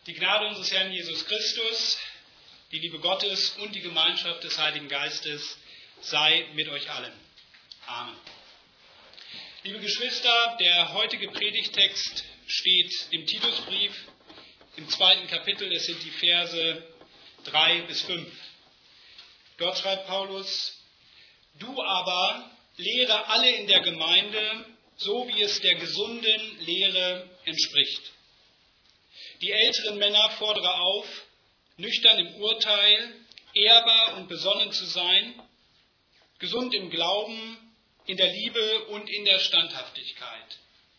Die Gnade unseres Herrn Jesus Christus, die Liebe Gottes und die Gemeinschaft des Heiligen Geistes sei mit euch allen. Amen. Liebe Geschwister, der heutige Predigtext steht im Titusbrief im 2. Kapitel. Es sind die Verse 3 bis 5. Dort schreibt Paulus: Du aber lehre alle in der Gemeinde, so wie es der gesunden Lehre entspricht. Die älteren Männer fordere auf, nüchtern im Urteil, ehrbar und besonnen zu sein, gesund im Glauben, in der Liebe und in der Standhaftigkeit.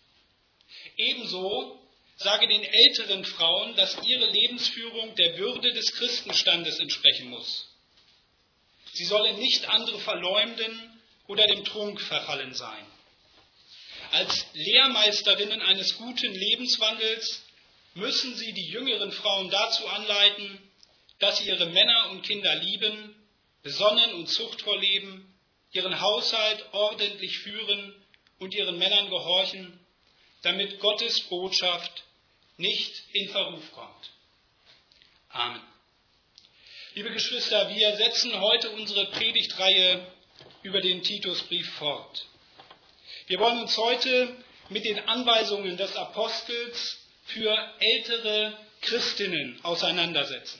Ebenso sage den älteren Frauen, dass ihre Lebensführung der Würde des Christenstandes entsprechen muss. Sie sollen nicht andere verleumden oder dem Trunk verfallen sein. Als Lehrmeisterinnen eines guten Lebenswandels müssen sie die jüngeren Frauen dazu anleiten, dass sie ihre Männer und Kinder lieben, besonnen und zuchtvoll leben, ihren Haushalt ordentlich führen und ihren Männern gehorchen, damit Gottes Botschaft nicht in Verruf kommt. Amen. Liebe Geschwister, wir setzen heute unsere Predigtreihe über den Titusbrief fort. Wir wollen uns heute mit den Anweisungen des Apostels für ältere Christinnen auseinandersetzen.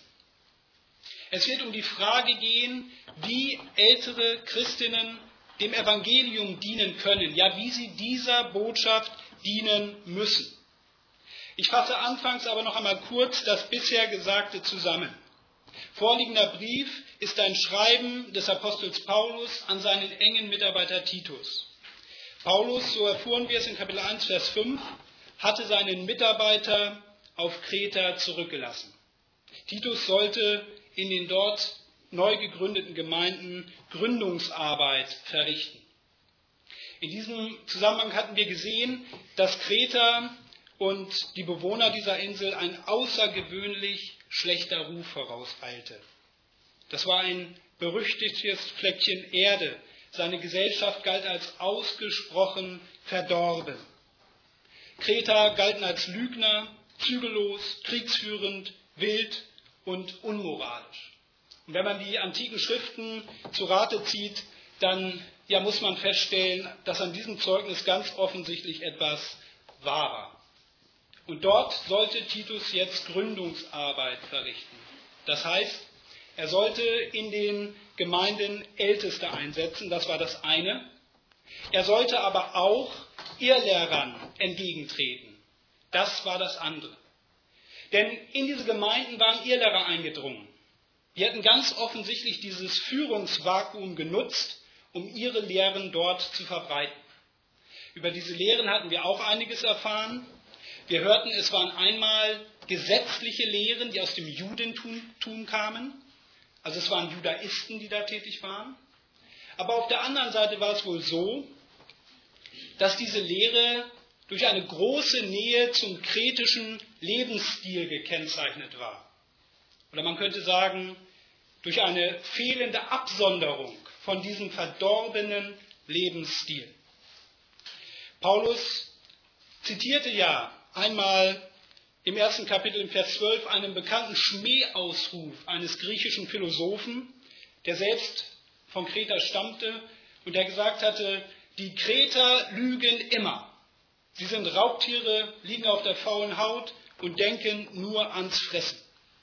Es wird um die Frage gehen, wie ältere Christinnen dem Evangelium dienen können, ja, wie sie dieser Botschaft dienen müssen. Ich fasse anfangs aber noch einmal kurz das bisher Gesagte zusammen. Vorliegender Brief ist ein Schreiben des Apostels Paulus an seinen engen Mitarbeiter Titus. Paulus, so erfuhren wir es in Kapitel 1, Vers 5, hatte seinen Mitarbeiter auf Kreta zurückgelassen. Titus sollte in den dort neu gegründeten Gemeinden Gründungsarbeit verrichten. In diesem Zusammenhang hatten wir gesehen, dass Kreta und die Bewohner dieser Insel ein außergewöhnlich schlechter Ruf vorauseilte. Das war ein berüchtigtes Fleckchen Erde. Seine Gesellschaft galt als ausgesprochen verdorben. Kreter galten als Lügner, zügellos, kriegsführend, wild und unmoralisch. Und wenn man die antiken Schriften zu Rate zieht, dann muss man feststellen, dass an diesem Zeugnis ganz offensichtlich etwas wahr war. Und dort sollte Titus jetzt Gründungsarbeit verrichten. Das heißt, er sollte in den Gemeinden Älteste einsetzen, das war das eine. Er sollte aber auch Irrlehrern entgegentreten. Das war das andere. Denn in diese Gemeinden waren Irrlehrer eingedrungen. Die hätten ganz offensichtlich dieses Führungsvakuum genutzt, um ihre Lehren dort zu verbreiten. Über diese Lehren hatten wir auch einiges erfahren. Wir hörten, es waren einmal gesetzliche Lehren, die aus dem Judentum kamen. Also es waren Judaisten, die da tätig waren. Aber auf der anderen Seite war es wohl so, dass diese Lehre durch eine große Nähe zum kretischen Lebensstil gekennzeichnet war. Oder man könnte sagen, durch eine fehlende Absonderung von diesem verdorbenen Lebensstil. Paulus zitierte ja einmal im 1. Kapitel, im Vers 12, einen bekannten Schmähausruf eines griechischen Philosophen, der selbst von Kreta stammte und der gesagt hatte: Die Kreter lügen immer. Sie sind Raubtiere, liegen auf der faulen Haut und denken nur ans Fressen.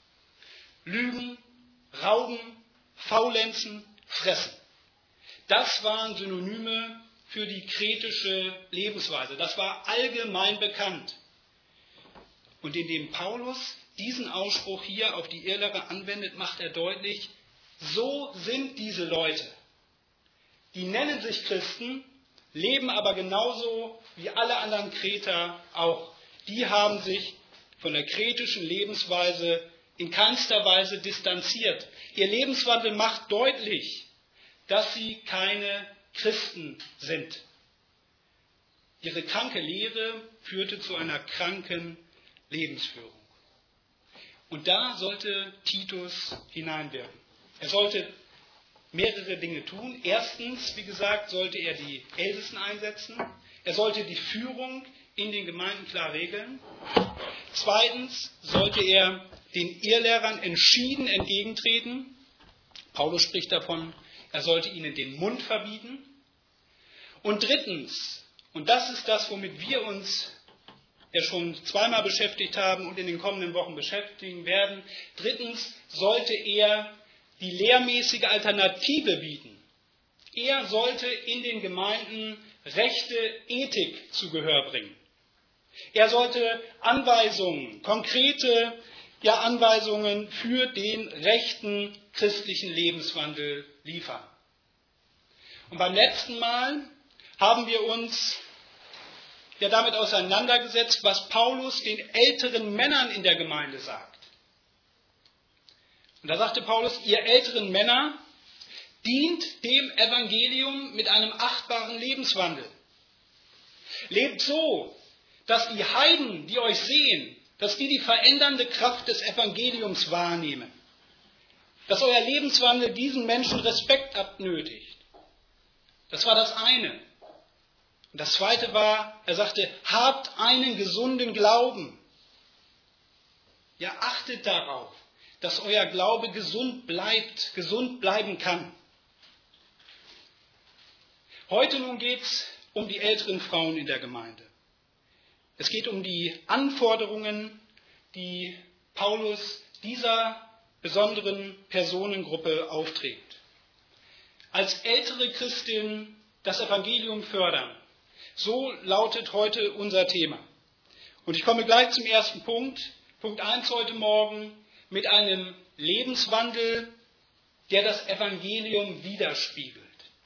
Lügen, rauben, faulenzen, fressen. Das waren Synonyme für die kretische Lebensweise. Das war allgemein bekannt. Und indem Paulus diesen Ausspruch hier auf die Irrlehrer anwendet, macht er deutlich, so sind diese Leute. Die nennen sich Christen, leben aber genauso wie alle anderen Kreter auch. Die haben sich von der kretischen Lebensweise in keinster Weise distanziert. Ihr Lebenswandel macht deutlich, dass sie keine Christen sind. Ihre kranke Lehre führte zu einer kranken Lebensführung. Und da sollte Titus hineinwirken. Er sollte mehrere Dinge tun. Erstens, wie gesagt, sollte er die Ältesten einsetzen. Er sollte die Führung in den Gemeinden klar regeln. Zweitens sollte er den Irrlehrern entschieden entgegentreten. Paulus spricht davon, er sollte ihnen den Mund verbieten. Und drittens, und das ist das, womit wir uns ja schon zweimal beschäftigt haben und in den kommenden Wochen beschäftigen werden, drittens sollte er die lehrmäßige Alternative bieten. Er sollte in den Gemeinden rechte Ethik zu Gehör bringen. Er sollte Anweisungen, konkrete Anweisungen für den rechten christlichen Lebenswandel liefern. Und beim letzten Mal haben wir uns damit auseinandergesetzt, was Paulus den älteren Männern in der Gemeinde sagt. Und da sagte Paulus, ihr älteren Männer, dient dem Evangelium mit einem achtbaren Lebenswandel. Lebt so, dass die Heiden, die euch sehen, dass die verändernde Kraft des Evangeliums wahrnehmen. Dass euer Lebenswandel diesen Menschen Respekt abnötigt. Das war das eine. Und das zweite war, er sagte, habt einen gesunden Glauben. Ja, achtet darauf, dass euer Glaube gesund bleibt, gesund bleiben kann. Heute nun geht es um die älteren Frauen in der Gemeinde. Es geht um die Anforderungen, die Paulus dieser besonderen Personengruppe aufträgt. Als ältere Christin das Evangelium fördern. So lautet heute unser Thema. Und ich komme gleich zum ersten Punkt. Punkt 1 heute Morgen mit einem Lebenswandel, der das Evangelium widerspiegelt.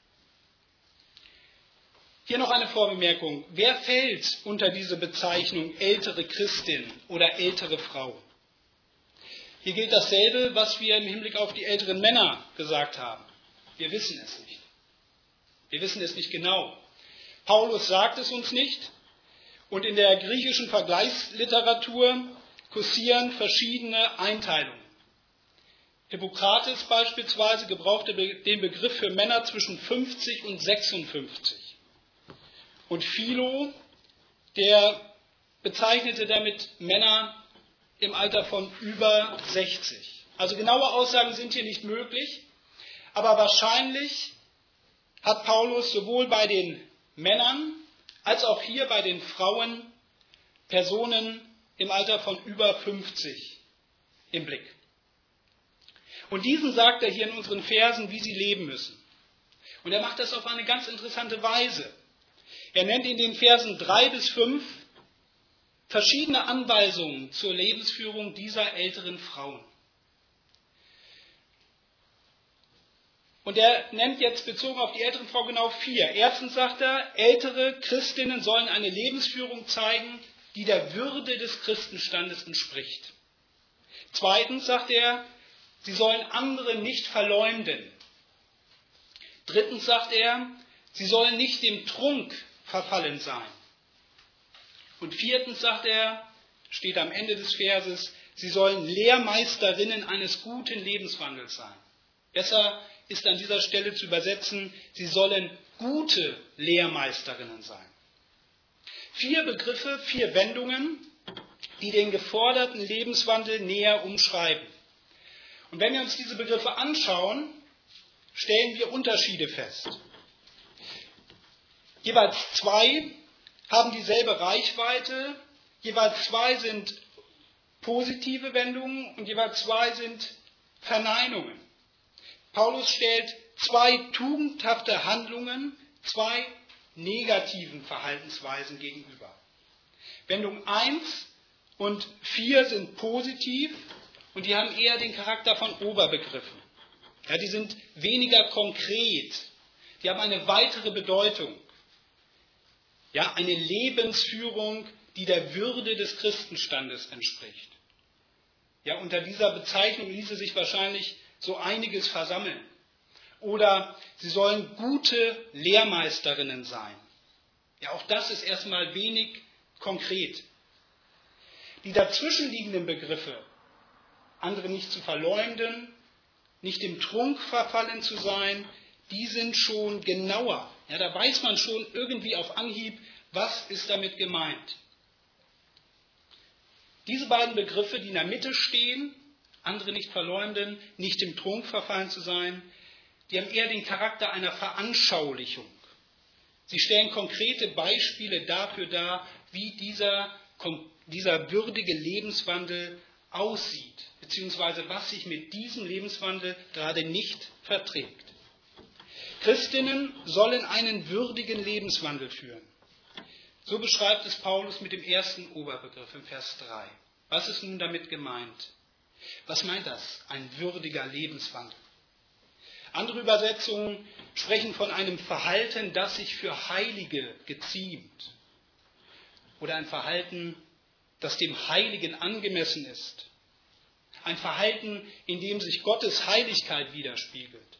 Hier noch eine Vorbemerkung. Wer fällt unter diese Bezeichnung ältere Christin oder ältere Frau? Hier gilt dasselbe, was wir im Hinblick auf die älteren Männer gesagt haben. Wir wissen es nicht. Wir wissen es nicht genau. Paulus sagt es uns nicht. Und in der griechischen Vergleichsliteratur kursieren verschiedene Einteilungen. Hippokrates beispielsweise gebrauchte den Begriff für Männer zwischen 50 und 56. Und Philo, der bezeichnete damit Männer im Alter von über 60. Also genaue Aussagen sind hier nicht möglich, aber wahrscheinlich hat Paulus sowohl bei den Männern als auch hier bei den Frauen Personen im Alter von über 50 im Blick. Und diesen sagt er hier in unseren Versen, wie sie leben müssen. Und er macht das auf eine ganz interessante Weise. Er nennt in den Versen 3 bis 5 verschiedene Anweisungen zur Lebensführung dieser älteren Frauen. Und er nennt jetzt bezogen auf die älteren Frau genau 4. Erstens sagt er, ältere Christinnen sollen eine Lebensführung zeigen, die der Würde des Christenstandes entspricht. Zweitens sagt er, sie sollen andere nicht verleumden. Drittens sagt er, sie sollen nicht dem Trunk verfallen sein. Und viertens sagt er, steht am Ende des Verses, sie sollen Lehrmeisterinnen eines guten Lebenswandels sein. Besser ist an dieser Stelle zu übersetzen, sie sollen gute Lehrmeisterinnen sein. 4 Begriffe, 4 Wendungen, die den geforderten Lebenswandel näher umschreiben. Und wenn wir uns diese Begriffe anschauen, stellen wir Unterschiede fest. Jeweils 2 haben dieselbe Reichweite, jeweils 2 sind positive Wendungen und jeweils 2 sind Verneinungen. Paulus stellt 2 tugendhafte Handlungen, 2 negativen Verhaltensweisen gegenüber. Wendung 1 und 4 sind positiv und die haben eher den Charakter von Oberbegriffen. Ja, die sind weniger konkret, die haben eine weitere Bedeutung. Ja, eine Lebensführung, die der Würde des Christenstandes entspricht. Ja, unter dieser Bezeichnung ließe sich wahrscheinlich so einiges versammeln. Oder sie sollen gute Lehrmeisterinnen sein. Ja, auch das ist erstmal wenig konkret. Die dazwischenliegenden Begriffe, andere nicht zu verleumden, nicht dem Trunk verfallen zu sein, die sind schon genauer. Ja, da weiß man schon irgendwie auf Anhieb, was ist damit gemeint. Diese beiden Begriffe, die in der Mitte stehen, andere nicht verleumden, nicht dem Trunk verfallen zu sein, die haben eher den Charakter einer Veranschaulichung. Sie stellen konkrete Beispiele dafür dar, wie dieser würdige Lebenswandel aussieht, beziehungsweise was sich mit diesem Lebenswandel gerade nicht verträgt. Christinnen sollen einen würdigen Lebenswandel führen. So beschreibt es Paulus mit dem ersten Oberbegriff im Vers 3. Was ist nun damit gemeint? Was meint das, ein würdiger Lebenswandel? Andere Übersetzungen sprechen von einem Verhalten, das sich für Heilige geziemt. Oder ein Verhalten, das dem Heiligen angemessen ist. Ein Verhalten, in dem sich Gottes Heiligkeit widerspiegelt.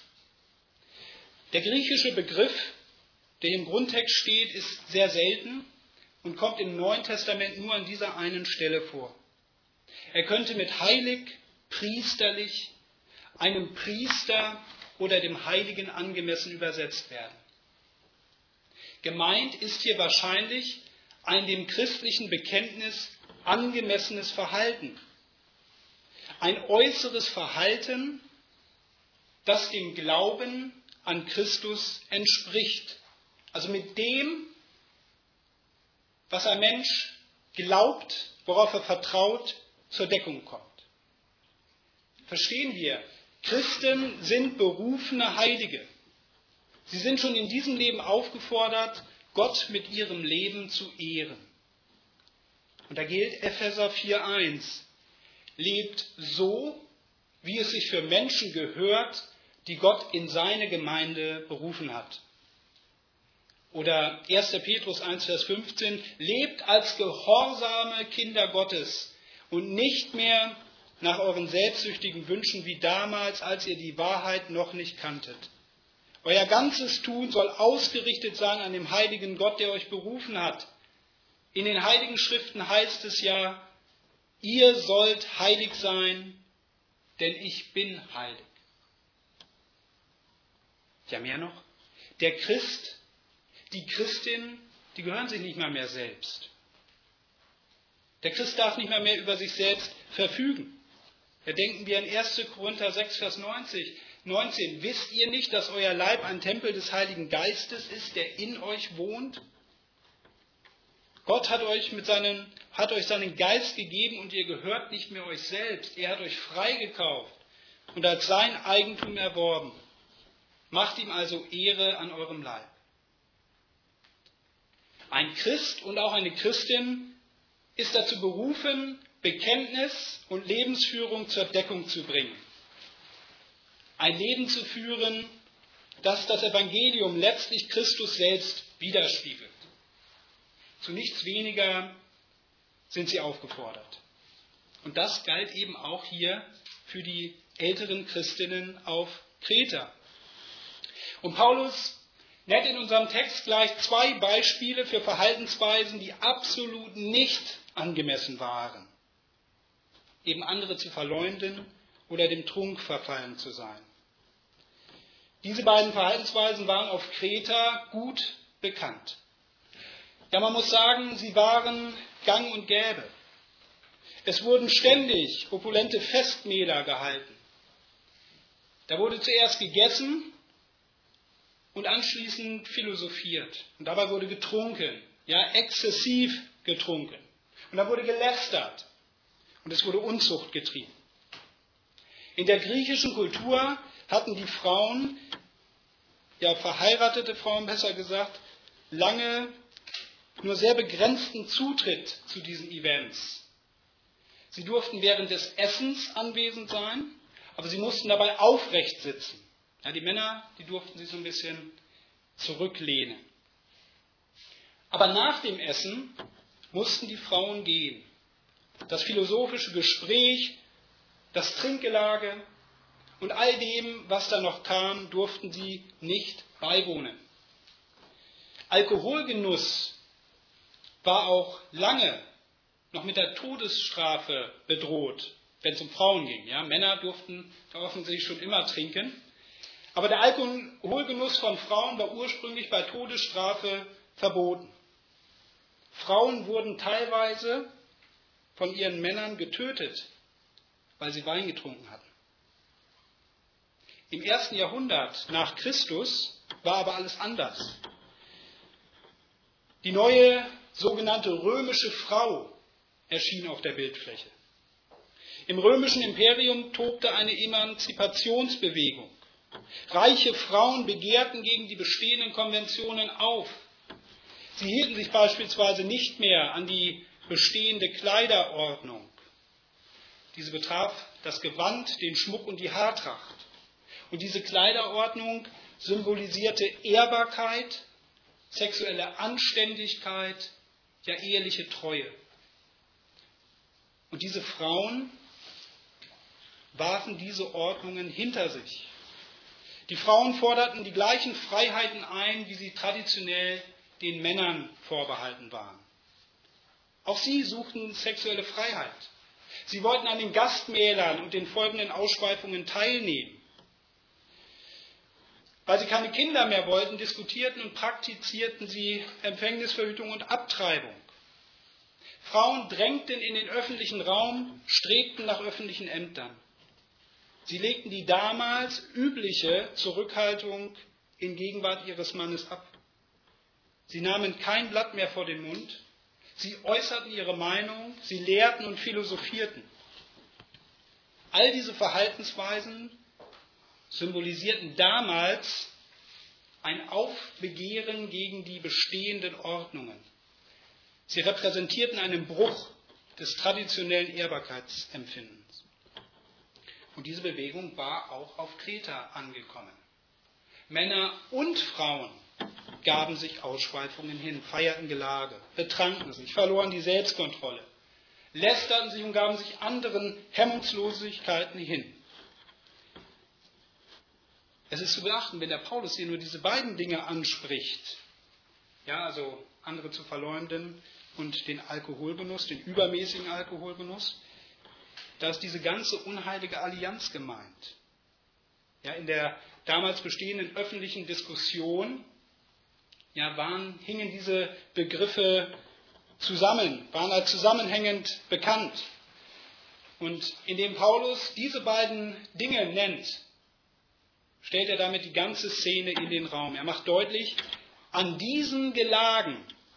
Der griechische Begriff, der im Grundtext steht, ist sehr selten und kommt im Neuen Testament nur an dieser einen Stelle vor. Er könnte mit heilig, priesterlich, einem Priester oder dem Heiligen angemessen übersetzt werden. Gemeint ist hier wahrscheinlich ein dem christlichen Bekenntnis angemessenes Verhalten. Ein äußeres Verhalten, das dem Glauben an Christus entspricht. Also mit dem, was ein Mensch glaubt, worauf er vertraut, zur Deckung kommt. Verstehen wir, Christen sind berufene Heilige. Sie sind schon in diesem Leben aufgefordert, Gott mit ihrem Leben zu ehren. Und da gilt Epheser 4,1. Lebt so, wie es sich für Menschen gehört, die Gott in seine Gemeinde berufen hat. Oder 1. Petrus 1, Vers 15, lebt als gehorsame Kinder Gottes und nicht mehr nach euren selbstsüchtigen Wünschen wie damals, als ihr die Wahrheit noch nicht kanntet. Euer ganzes Tun soll ausgerichtet sein an dem heiligen Gott, der euch berufen hat. In den Heiligen Schriften heißt es ja, ihr sollt heilig sein, denn ich bin heilig. Ja, mehr noch. Der Christ, die Christin, die gehören sich nicht mal mehr selbst. Der Christ darf nicht mehr über sich selbst verfügen. Da denken wir an 1. Korinther 6, Vers 19. Wisst ihr nicht, dass euer Leib ein Tempel des Heiligen Geistes ist, der in euch wohnt? Gott hat euch seinen Geist gegeben und ihr gehört nicht mehr euch selbst. Er hat euch freigekauft und als sein Eigentum erworben. Macht ihm also Ehre an eurem Leib. Ein Christ und auch eine Christin ist dazu berufen, Bekenntnis und Lebensführung zur Deckung zu bringen. Ein Leben zu führen, das das Evangelium letztlich Christus selbst widerspiegelt. Zu nichts weniger sind sie aufgefordert. Und das galt eben auch hier für die älteren Christinnen auf Kreta. Und Paulus nennt in unserem Text gleich 2 Beispiele für Verhaltensweisen, die absolut nicht angemessen waren. Eben andere zu verleumden oder dem Trunk verfallen zu sein. Diese beiden Verhaltensweisen waren auf Kreta gut bekannt. Ja, man muss sagen, sie waren gang und gäbe. Es wurden ständig opulente Festmähler gehalten. Da wurde zuerst gegessen und anschließend philosophiert. Und dabei wurde getrunken, ja, exzessiv getrunken. Und da wurde gelästert und es wurde Unzucht getrieben. In der griechischen Kultur hatten die Frauen, ja verheiratete Frauen besser gesagt, lange nur sehr begrenzten Zutritt zu diesen Events. Sie durften während des Essens anwesend sein, aber sie mussten dabei aufrecht sitzen. Ja, die Männer, die durften sich so ein bisschen zurücklehnen. Aber nach dem Essen mussten die Frauen gehen. Das philosophische Gespräch, das Trinkgelage und all dem, was da noch kam, durften sie nicht beiwohnen. Alkoholgenuss war auch lange noch mit der Todesstrafe bedroht, wenn es um Frauen ging. Ja, Männer durften da offensichtlich schon immer trinken. Aber der Alkoholgenuss von Frauen war ursprünglich bei Todesstrafe verboten. Frauen wurden teilweise von ihren Männern getötet, weil sie Wein getrunken hatten. Im 1. Jahrhundert nach Christus war aber alles anders. Die neue sogenannte römische Frau erschien auf der Bildfläche. Im römischen Imperium tobte eine Emanzipationsbewegung. Reiche Frauen begehrten gegen die bestehenden Konventionen auf. Sie hielten sich beispielsweise nicht mehr an die bestehende Kleiderordnung. Diese betraf das Gewand, den Schmuck und die Haartracht. Und diese Kleiderordnung symbolisierte Ehrbarkeit, sexuelle Anständigkeit, ja eheliche Treue. Und diese Frauen warfen diese Ordnungen hinter sich. Die Frauen forderten die gleichen Freiheiten ein, wie sie traditionell den Männern vorbehalten waren. Auch sie suchten sexuelle Freiheit. Sie wollten an den Gastmählern und den folgenden Ausschweifungen teilnehmen. Weil sie keine Kinder mehr wollten, diskutierten und praktizierten sie Empfängnisverhütung und Abtreibung. Frauen drängten in den öffentlichen Raum, strebten nach öffentlichen Ämtern. Sie legten die damals übliche Zurückhaltung in Gegenwart ihres Mannes ab. Sie nahmen kein Blatt mehr vor den Mund. Sie äußerten ihre Meinung, sie lehrten und philosophierten. All diese Verhaltensweisen symbolisierten damals ein Aufbegehren gegen die bestehenden Ordnungen. Sie repräsentierten einen Bruch des traditionellen Ehrbarkeitsempfindens. Und diese Bewegung war auch auf Kreta angekommen. Männer und Frauen gaben sich Ausschweifungen hin, feierten Gelage, betranken sich, verloren die Selbstkontrolle, lästerten sich und gaben sich anderen Hemmungslosigkeiten hin. Es ist zu beachten, wenn der Paulus hier nur diese beiden Dinge anspricht, ja, also andere zu verleumden und den Alkoholgenuss, den übermäßigen Alkoholgenuss, da ist diese ganze unheilige Allianz gemeint. Ja, in der damals bestehenden öffentlichen Diskussion hingen diese Begriffe zusammen, waren als zusammenhängend bekannt. Und indem Paulus diese beiden Dinge nennt, stellt er damit die ganze Szene in den Raum. Er macht deutlich, an diesen Gelagen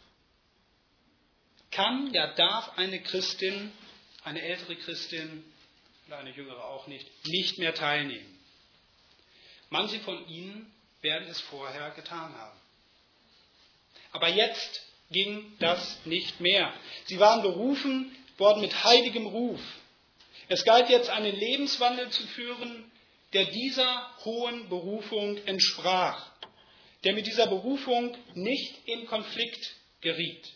kann, ja darf eine Christin, eine ältere Christin oder eine jüngere auch nicht mehr teilnehmen. Manche von ihnen werden es vorher getan haben. Aber jetzt ging das nicht mehr. Sie waren berufen worden mit heiligem Ruf. Es galt jetzt, einen Lebenswandel zu führen, der dieser hohen Berufung entsprach, der mit dieser Berufung nicht in Konflikt geriet.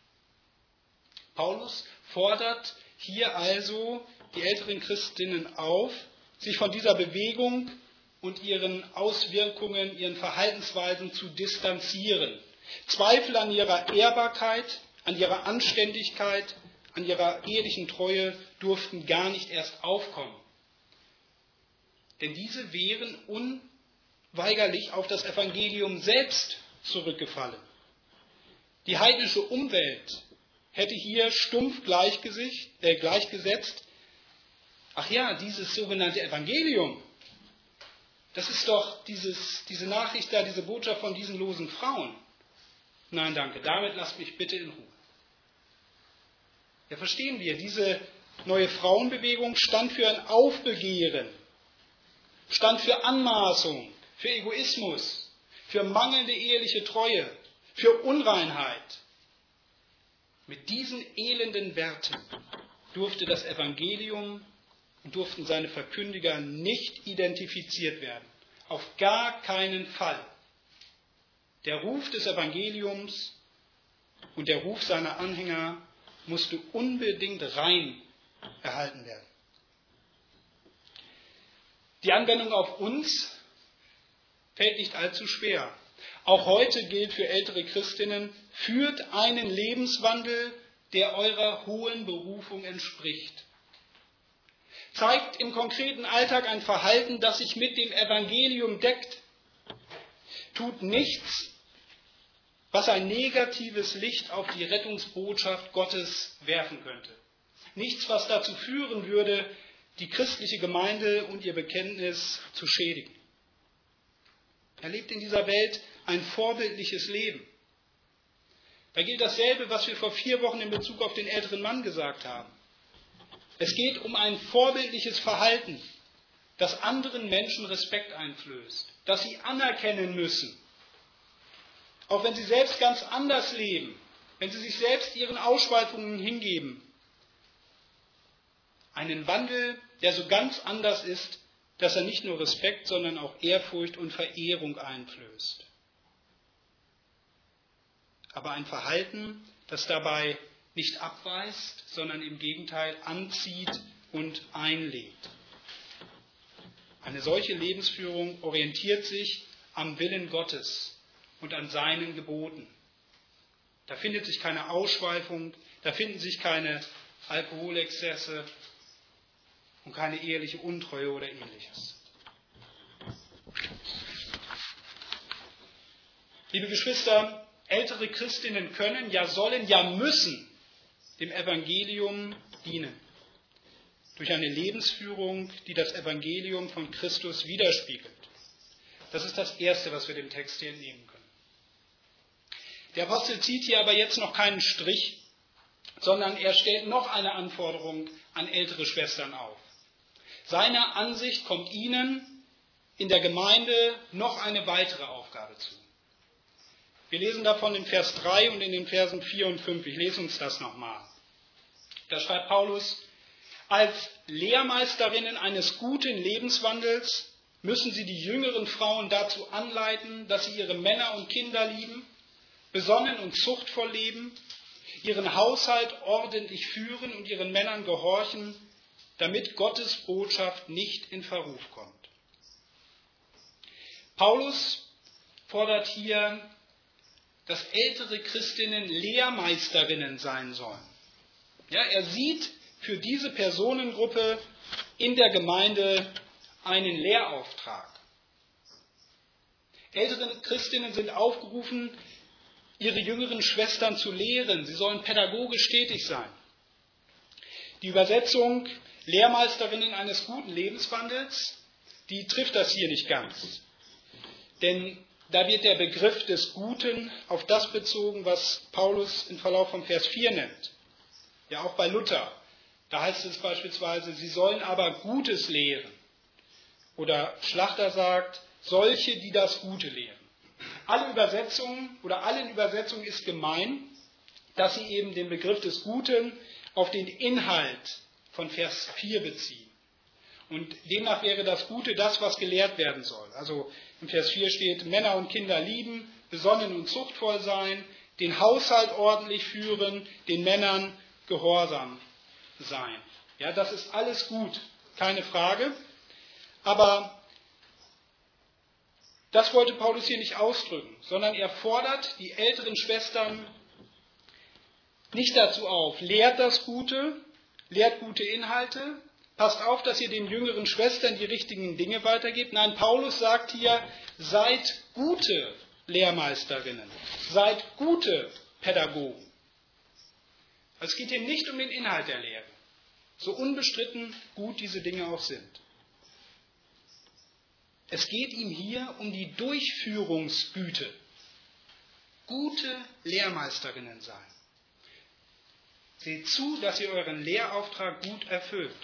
Paulus fordert hier also die älteren Christinnen auf, sich von dieser Bewegung und ihren Auswirkungen, ihren Verhaltensweisen zu distanzieren. Zweifel an ihrer Ehrbarkeit, an ihrer Anständigkeit, an ihrer ehelichen Treue durften gar nicht erst aufkommen. Denn diese wären unweigerlich auf das Evangelium selbst zurückgefallen. Die heidnische Umwelt hätte hier stumpf gleichgesetzt, ach ja, dieses sogenannte Evangelium, das ist doch diese Nachricht da, diese Botschaft von diesen losen Frauen. Nein, danke, damit lasst mich bitte in Ruhe. Ja, verstehen wir, diese neue Frauenbewegung stand für ein Aufbegehren, stand für Anmaßung, für Egoismus, für mangelnde eheliche Treue, für Unreinheit. Mit diesen elenden Werten durfte das Evangelium und durften seine Verkündiger nicht identifiziert werden. Auf gar keinen Fall. Der Ruf des Evangeliums und der Ruf seiner Anhänger musste unbedingt rein erhalten werden. Die Anwendung auf uns fällt nicht allzu schwer. Auch heute gilt für ältere Christinnen, führt einen Lebenswandel, der eurer hohen Berufung entspricht. Zeigt im konkreten Alltag ein Verhalten, das sich mit dem Evangelium deckt. Tut nichts, was ein negatives Licht auf die Rettungsbotschaft Gottes werfen könnte. Nichts, was dazu führen würde, die christliche Gemeinde und ihr Bekenntnis zu schädigen. Er lebt in dieser Welt ein vorbildliches Leben. Da gilt dasselbe, was wir vor 4 Wochen in Bezug auf den älteren Mann gesagt haben. Es geht um ein vorbildliches Verhalten, das anderen Menschen Respekt einflößt, das sie anerkennen müssen. Auch wenn sie selbst ganz anders leben, wenn sie sich selbst ihren Ausschweifungen hingeben. Einen Wandel, der so ganz anders ist, dass er nicht nur Respekt, sondern auch Ehrfurcht und Verehrung einflößt. Aber ein Verhalten, das dabei nicht abweist, sondern im Gegenteil anzieht und einlädt. Eine solche Lebensführung orientiert sich am Willen Gottes und an seinen Geboten. Da findet sich keine Ausschweifung, da finden sich keine Alkoholexzesse und keine eheliche Untreue oder Ähnliches. Liebe Geschwister, ältere Christinnen können, ja sollen, ja müssen dem Evangelium dienen. Durch eine Lebensführung, die das Evangelium von Christus widerspiegelt. Das ist das Erste, was wir dem Text hier entnehmen können. Der Apostel zieht hier aber jetzt noch keinen Strich, sondern er stellt noch eine Anforderung an ältere Schwestern auf. Seiner Ansicht kommt ihnen in der Gemeinde noch eine weitere Aufgabe zu. Wir lesen davon in Vers 3 und in den Versen 4 und 5. Ich lese uns das nochmal. Da schreibt Paulus: Als Lehrmeisterinnen eines guten Lebenswandels müssen sie die jüngeren Frauen dazu anleiten, dass sie ihre Männer und Kinder lieben, besonnen und zuchtvoll leben, ihren Haushalt ordentlich führen und ihren Männern gehorchen, damit Gottes Botschaft nicht in Verruf kommt. Paulus fordert hier, dass ältere Christinnen Lehrmeisterinnen sein sollen. Ja, er sieht für diese Personengruppe in der Gemeinde einen Lehrauftrag. Ältere Christinnen sind aufgerufen, ihre jüngeren Schwestern zu lehren. Sie sollen pädagogisch tätig sein. Die Übersetzung Lehrmeisterinnen eines guten Lebenswandels, die trifft das hier nicht ganz. Denn da wird der Begriff des Guten auf das bezogen, was Paulus im Verlauf von Vers 4 nennt. Ja, auch bei Luther. Da heißt es beispielsweise, sie sollen aber Gutes lehren. Oder Schlachter sagt, solche, die das Gute lehren. Allen Übersetzungen ist gemein, dass sie eben den Begriff des Guten auf den Inhalt von Vers 4 beziehen. Und demnach wäre das Gute das, was gelehrt werden soll. Also im Vers 4 steht, Männer und Kinder lieben, besonnen und zuchtvoll sein, den Haushalt ordentlich führen, den Männern gehorsam sein. Ja, das ist alles gut, keine Frage. Aber das wollte Paulus hier nicht ausdrücken, sondern er fordert die älteren Schwestern nicht dazu auf, lehrt das Gute, lehrt gute Inhalte, passt auf, dass ihr den jüngeren Schwestern die richtigen Dinge weitergebt. Nein, Paulus sagt hier, seid gute Lehrmeisterinnen, seid gute Pädagogen. Es geht hier nicht um den Inhalt der Lehre, so unbestritten gut diese Dinge auch sind. Es geht ihm hier um die Durchführungsgüte. Gute Lehrmeisterinnen sein. Seht zu, dass ihr euren Lehrauftrag gut erfüllt.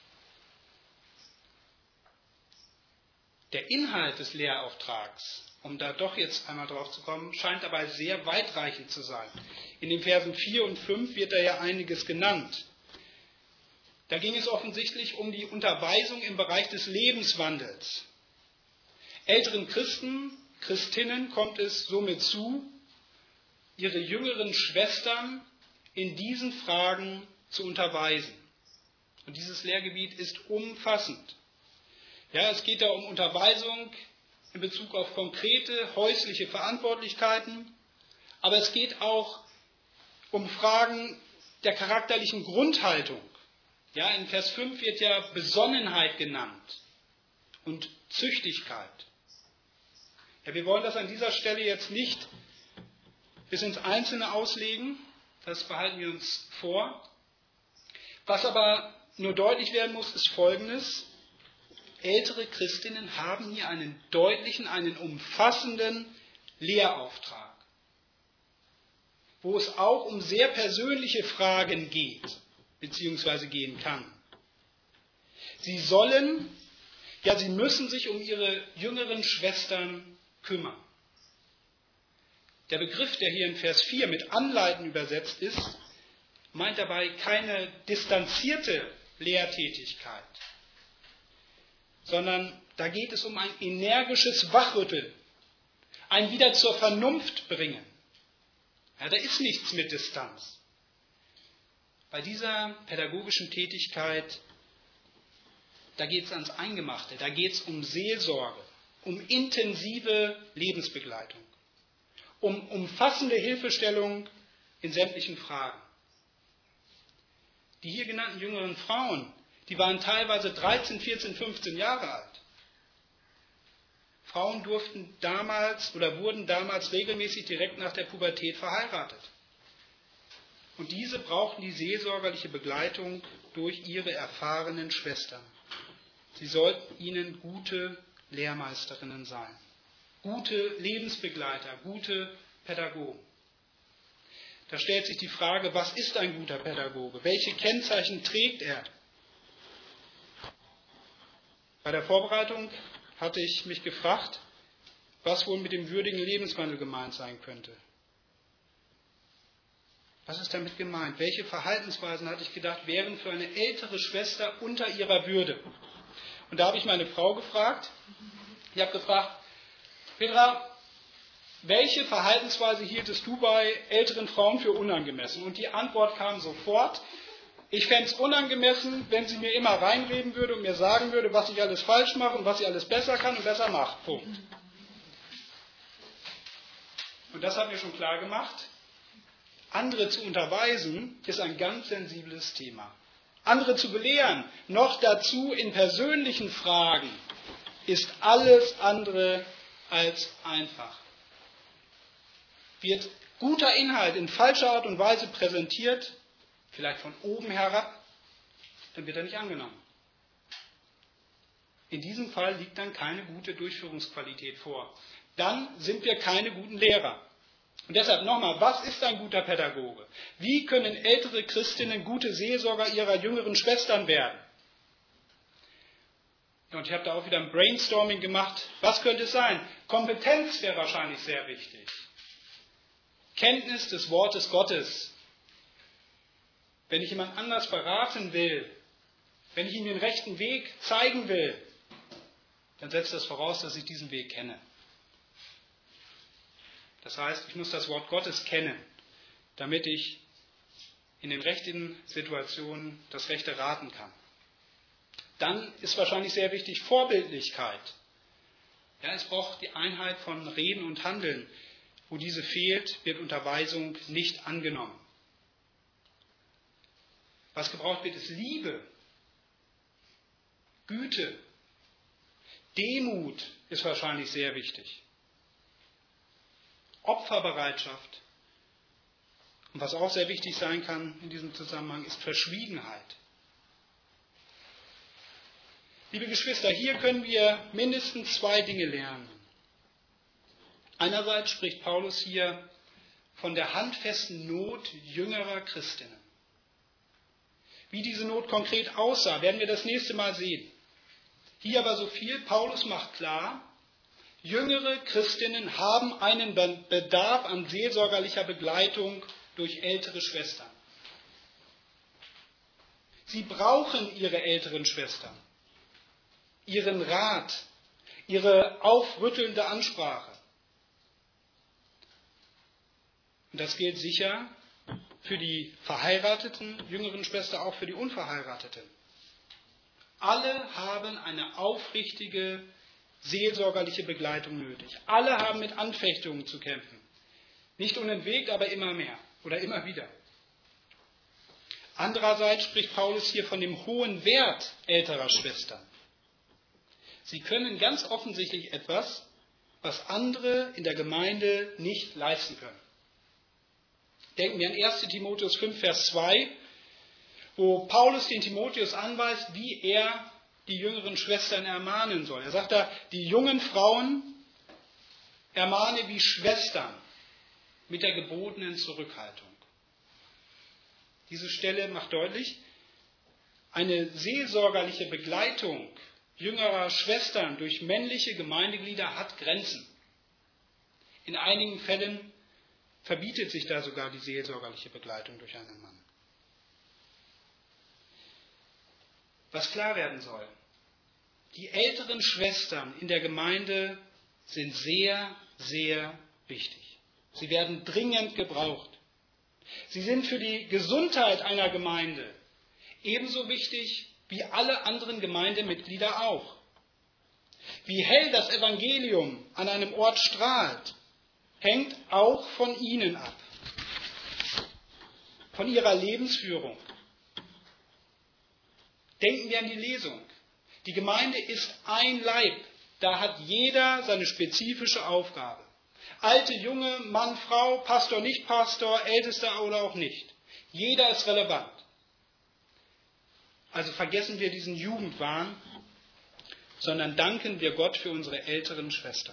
Der Inhalt des Lehrauftrags, um da doch jetzt einmal drauf zu kommen, scheint dabei sehr weitreichend zu sein. In den Versen 4 und 5 wird da ja einiges genannt. Da ging es offensichtlich um die Unterweisung im Bereich des Lebenswandels. Älteren Christen, Christinnen kommt es somit zu, ihre jüngeren Schwestern in diesen Fragen zu unterweisen. Und dieses Lehrgebiet ist umfassend. Ja, es geht da um Unterweisung in Bezug auf konkrete häusliche Verantwortlichkeiten, aber es geht auch um Fragen der charakterlichen Grundhaltung. Ja, in Vers 5 wird ja Besonnenheit genannt und Züchtigkeit. Ja, wir wollen das an dieser Stelle jetzt nicht bis ins Einzelne auslegen, das behalten wir uns vor. Was aber nur deutlich werden muss, ist Folgendes. Ältere Christinnen haben hier einen deutlichen, einen umfassenden Lehrauftrag, wo es auch um sehr persönliche Fragen geht, beziehungsweise gehen kann. Sie müssen sich um ihre jüngeren Schwestern kümmern. Der Begriff, der hier in Vers 4 mit anleiten übersetzt ist, meint dabei keine distanzierte Lehrtätigkeit, sondern da geht es um ein energisches Wachrütteln, ein wieder zur Vernunft bringen. Ja, da ist nichts mit Distanz. Bei dieser pädagogischen Tätigkeit, da geht es ans Eingemachte, da geht es um Seelsorge, um intensive Lebensbegleitung, um umfassende Hilfestellung in sämtlichen Fragen. Die hier genannten jüngeren Frauen, die waren teilweise 13, 14, 15 Jahre alt. Frauen wurden damals regelmäßig direkt nach der Pubertät verheiratet. Und diese brauchten die seelsorgerliche Begleitung durch ihre erfahrenen Schwestern. Sie sollten ihnen gute Lehrmeisterinnen sein, gute Lebensbegleiter, gute Pädagogen. Da stellt sich die Frage, was ist ein guter Pädagoge? Welche Kennzeichen trägt er? Bei der Vorbereitung hatte ich mich gefragt, was wohl mit dem würdigen Lebenswandel gemeint sein könnte. Was ist damit gemeint? Welche Verhaltensweisen, hatte ich gedacht, wären für eine ältere Schwester unter ihrer Würde? Und da habe ich meine Frau gefragt. Ich habe gefragt, Petra, welche Verhaltensweise hieltest du bei älteren Frauen für unangemessen? Und die Antwort kam sofort, ich fände es unangemessen, wenn sie mir immer reinreden würde und mir sagen würde, was ich alles falsch mache und was ich alles besser kann und besser mache. Punkt. Und das hat mir schon klar gemacht, andere zu unterweisen ist ein ganz sensibles Thema. Andere zu belehren, noch dazu in persönlichen Fragen, ist alles andere als einfach. Wird guter Inhalt in falscher Art und Weise präsentiert, vielleicht von oben herab, dann wird er nicht angenommen. In diesem Fall liegt dann keine gute Durchführungsqualität vor. Dann sind wir keine guten Lehrer. Und deshalb nochmal, was ist ein guter Pädagoge? Wie können ältere Christinnen gute Seelsorger ihrer jüngeren Schwestern werden? Und ich habe da auch wieder ein Brainstorming gemacht. Was könnte es sein? Kompetenz wäre wahrscheinlich sehr wichtig. Kenntnis des Wortes Gottes. Wenn ich jemand anders beraten will, wenn ich ihm den rechten Weg zeigen will, dann setzt das voraus, dass ich diesen Weg kenne. Das heißt, ich muss das Wort Gottes kennen, damit ich in den rechten Situationen das Rechte raten kann. Dann ist wahrscheinlich sehr wichtig Vorbildlichkeit. Ja, es braucht die Einheit von Reden und Handeln. Wo diese fehlt, wird Unterweisung nicht angenommen. Was gebraucht wird, ist Liebe, Güte, Demut ist wahrscheinlich sehr wichtig. Opferbereitschaft. Und was auch sehr wichtig sein kann in diesem Zusammenhang, ist Verschwiegenheit. Liebe Geschwister, hier können wir mindestens zwei Dinge lernen. Einerseits spricht Paulus hier von der handfesten Not jüngerer Christinnen. Wie diese Not konkret aussah, werden wir das nächste Mal sehen. Hier aber so viel, Paulus macht klar, jüngere Christinnen haben einen Bedarf an seelsorgerlicher Begleitung durch ältere Schwestern. Sie brauchen ihre älteren Schwestern, ihren Rat, ihre aufrüttelnde Ansprache. Und das gilt sicher für die verheirateten jüngeren Schwestern, auch für die unverheirateten. Alle haben eine aufrichtige seelsorgerliche Begleitung nötig. Alle haben mit Anfechtungen zu kämpfen. Nicht unentwegt, aber immer mehr oder immer wieder. Andererseits spricht Paulus hier von dem hohen Wert älterer Schwestern. Sie können ganz offensichtlich etwas, was andere in der Gemeinde nicht leisten können. Denken wir an 1. Timotheus 5, Vers 2, wo Paulus den Timotheus anweist, wie er die jüngeren Schwestern ermahnen soll. Er sagt da, die jungen Frauen ermahne wie Schwestern mit der gebotenen Zurückhaltung. Diese Stelle macht deutlich, eine seelsorgerliche Begleitung jüngerer Schwestern durch männliche Gemeindeglieder hat Grenzen. In einigen Fällen verbietet sich da sogar die seelsorgerliche Begleitung durch einen Mann. Was klar werden soll, die älteren Schwestern in der Gemeinde sind sehr, sehr wichtig. Sie werden dringend gebraucht. Sie sind für die Gesundheit einer Gemeinde ebenso wichtig wie alle anderen Gemeindemitglieder auch. Wie hell das Evangelium an einem Ort strahlt, hängt auch von ihnen ab, von ihrer Lebensführung. Denken wir an die Lesung. Die Gemeinde ist ein Leib, da hat jeder seine spezifische Aufgabe. Alte, junge, Mann, Frau, Pastor, nicht Pastor, Ältester oder auch nicht. Jeder ist relevant. Also vergessen wir diesen Jugendwahn, sondern danken wir Gott für unsere älteren Schwestern.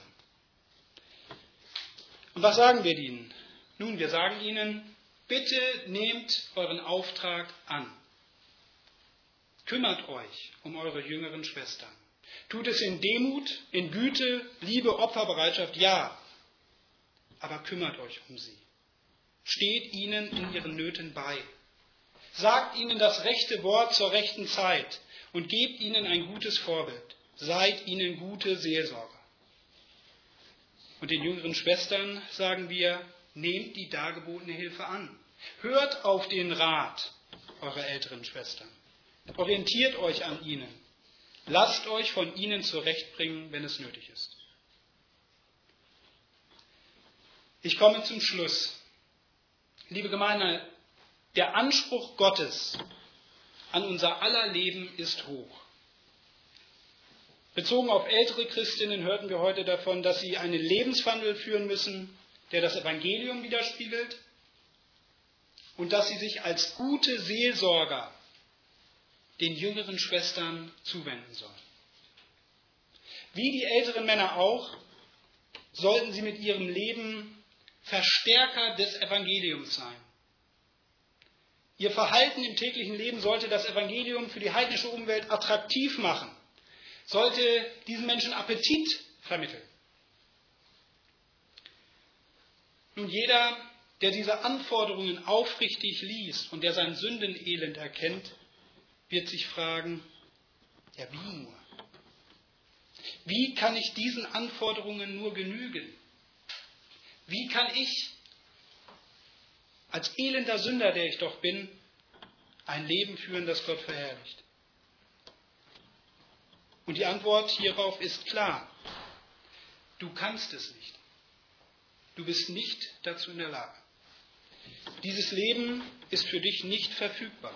Und was sagen wir ihnen? Nun, wir sagen ihnen, bitte nehmt euren Auftrag an. Kümmert euch um eure jüngeren Schwestern. Tut es in Demut, in Güte, Liebe, Opferbereitschaft, ja. Aber kümmert euch um sie. Steht ihnen in ihren Nöten bei. Sagt ihnen das rechte Wort zur rechten Zeit und gebt ihnen ein gutes Vorbild. Seid ihnen gute Seelsorger. Und den jüngeren Schwestern sagen wir, nehmt die dargebotene Hilfe an. Hört auf den Rat eurer älteren Schwestern. Orientiert euch an ihnen. Lasst euch von ihnen zurechtbringen, wenn es nötig ist. Ich komme zum Schluss. Liebe Gemeinde, der Anspruch Gottes an unser aller Leben ist hoch. Bezogen auf ältere Christinnen hörten wir heute davon, dass sie einen Lebenswandel führen müssen, der das Evangelium widerspiegelt und dass sie sich als gute Seelsorger den jüngeren Schwestern zuwenden sollen. Wie die älteren Männer auch, sollten sie mit ihrem Leben Verstärker des Evangeliums sein. Ihr Verhalten im täglichen Leben sollte das Evangelium für die heidnische Umwelt attraktiv machen, sollte diesen Menschen Appetit vermitteln. Nun, jeder, der diese Anforderungen aufrichtig liest und der sein Sündenelend erkennt, wird sich fragen, ja wie nur? Wie kann ich diesen Anforderungen nur genügen? Wie kann ich, als elender Sünder, der ich doch bin, ein Leben führen, das Gott verherrlicht? Und die Antwort hierauf ist klar. Du kannst es nicht. Du bist nicht dazu in der Lage. Dieses Leben ist für dich nicht verfügbar.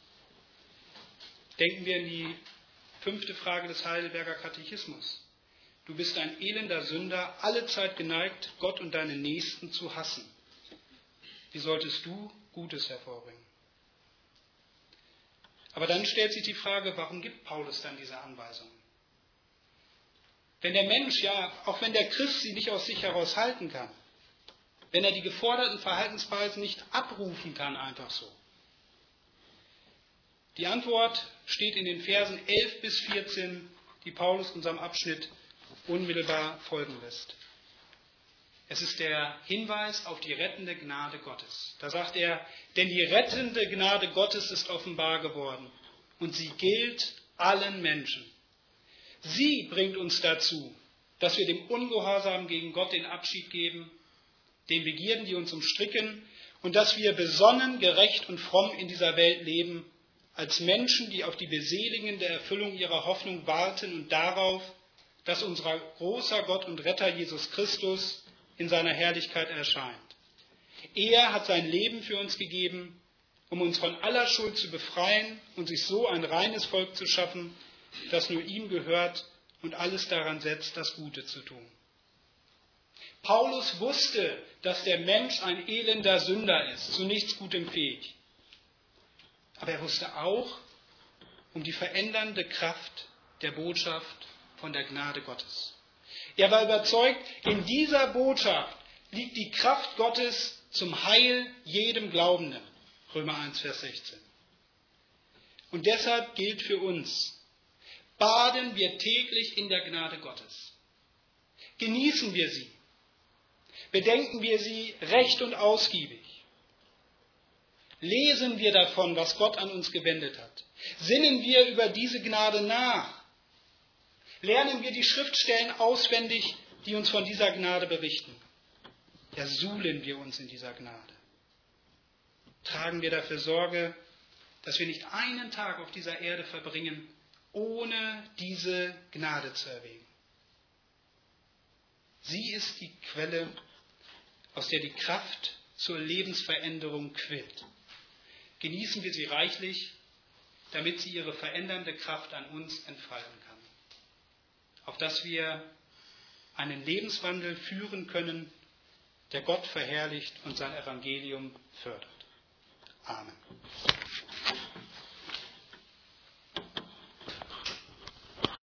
Denken wir an die 5. Frage des Heidelberger Katechismus. Du bist ein elender Sünder, allezeit geneigt, Gott und deinen Nächsten zu hassen. Wie solltest du Gutes hervorbringen? Aber dann stellt sich die Frage, warum gibt Paulus dann diese Anweisungen? Wenn der Mensch, ja, auch wenn der Christ sie nicht aus sich heraus halten kann, wenn er die geforderten Verhaltensweisen nicht abrufen kann, einfach so. Die Antwort steht in den Versen 11 bis 14, die Paulus unserem Abschnitt unmittelbar folgen lässt. Es ist der Hinweis auf die rettende Gnade Gottes. Da sagt er, denn die rettende Gnade Gottes ist offenbar geworden und sie gilt allen Menschen. Sie bringt uns dazu, dass wir dem Ungehorsam gegen Gott den Abschied geben, den Begierden, die uns umstricken, und dass wir besonnen, gerecht und fromm in dieser Welt leben, als Menschen, die auf die beseligende Erfüllung ihrer Hoffnung warten und darauf, dass unser großer Gott und Retter Jesus Christus in seiner Herrlichkeit erscheint. Er hat sein Leben für uns gegeben, um uns von aller Schuld zu befreien und sich so ein reines Volk zu schaffen, das nur ihm gehört und alles daran setzt, das Gute zu tun. Paulus wusste, dass der Mensch ein elender Sünder ist, zu nichts Gutem fähig. Aber er wusste auch um die verändernde Kraft der Botschaft von der Gnade Gottes. Er war überzeugt, in dieser Botschaft liegt die Kraft Gottes zum Heil jedem Glaubenden. Römer 1, Vers 16. Und deshalb gilt für uns, baden wir täglich in der Gnade Gottes. Genießen wir sie. Bedenken wir sie recht und ausgiebig. Lesen wir davon, was Gott an uns gewendet hat. Sinnen wir über diese Gnade nach. Lernen wir die Schriftstellen auswendig, die uns von dieser Gnade berichten. Ja, suhlen wir uns in dieser Gnade. Tragen wir dafür Sorge, dass wir nicht einen Tag auf dieser Erde verbringen, ohne diese Gnade zu erwägen. Sie ist die Quelle, aus der die Kraft zur Lebensveränderung quillt. Genießen wir sie reichlich, damit sie ihre verändernde Kraft an uns entfalten kann. Auf dass wir einen Lebenswandel führen können, der Gott verherrlicht und sein Evangelium fördert. Amen.